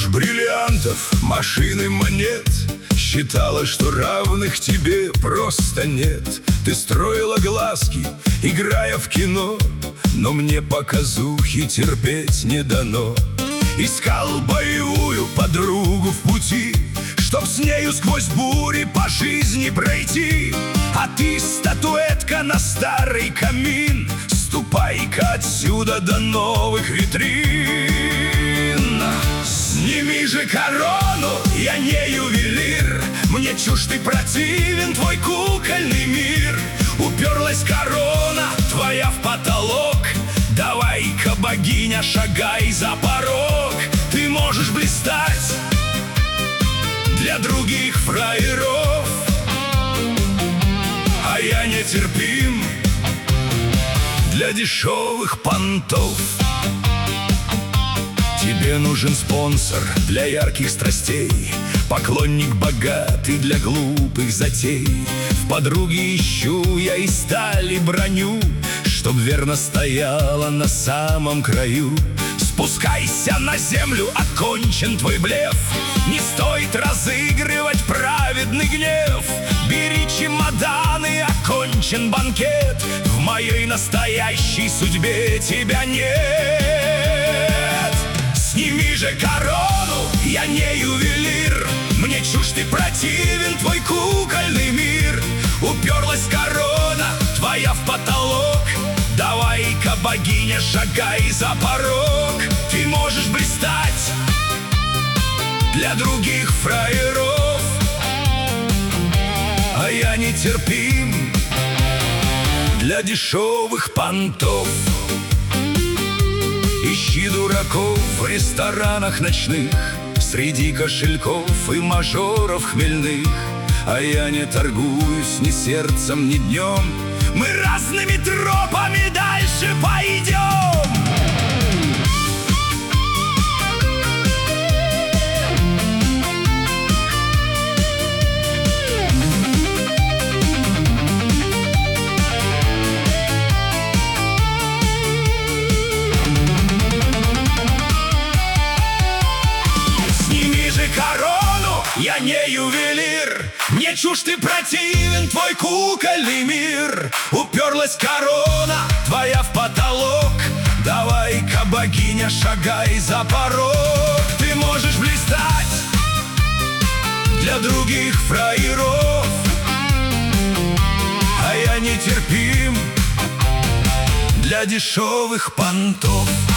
Брошь бриллиантов, машины, монет. Считала, что равных тебе просто нет. Ты строила глазки, играя в кино, но мне показухи терпеть не дано. Искал боевую подругу в пути, чтоб с нею сквозь бури по жизни пройти. А ты статуэтка на старый камин, ступай-ка отсюда до новых витрин. Сними же корону, я не ювелир, мне чушь ты противен, твой кукольный мир. Уперлась корона твоя в потолок, давай-ка, богиня, шагай за порог. Ты можешь блистать для других фраеров, а я нетерпим для дешевых понтов. Тебе нужен спонсор для ярких страстей, поклонник богатый для глупых затей. В подруге ищу я и стали броню, чтоб верно стояла на самом краю. Спускайся на землю, окончен твой блеф, не стоит разыгрывать праведный гнев. Бери чемоданы, окончен банкет, в моей настоящей судьбе тебя нет. Сними же корону, я не ювелир, мне чушь ты противен, твой кукольный мир. Уперлась корона твоя в потолок, давай-ка, богиня, шагай за порог. Ты можешь блистать для других фраеров, а я нетерпим для дешевых понтов. Ищи дураков в ресторанах ночных, среди кошельков и мажоров хмельных, а я не торгуюсь ни сердцем, ни днем. Мы разными тропами дальше пойдем. Я не ювелир, мне чушь ты противен, твой кукольный мир. Уперлась корона твоя в потолок, давай-ка, богиня, шагай за порог. Ты можешь блистать для других фраеров, а я нетерпим для дешевых понтов.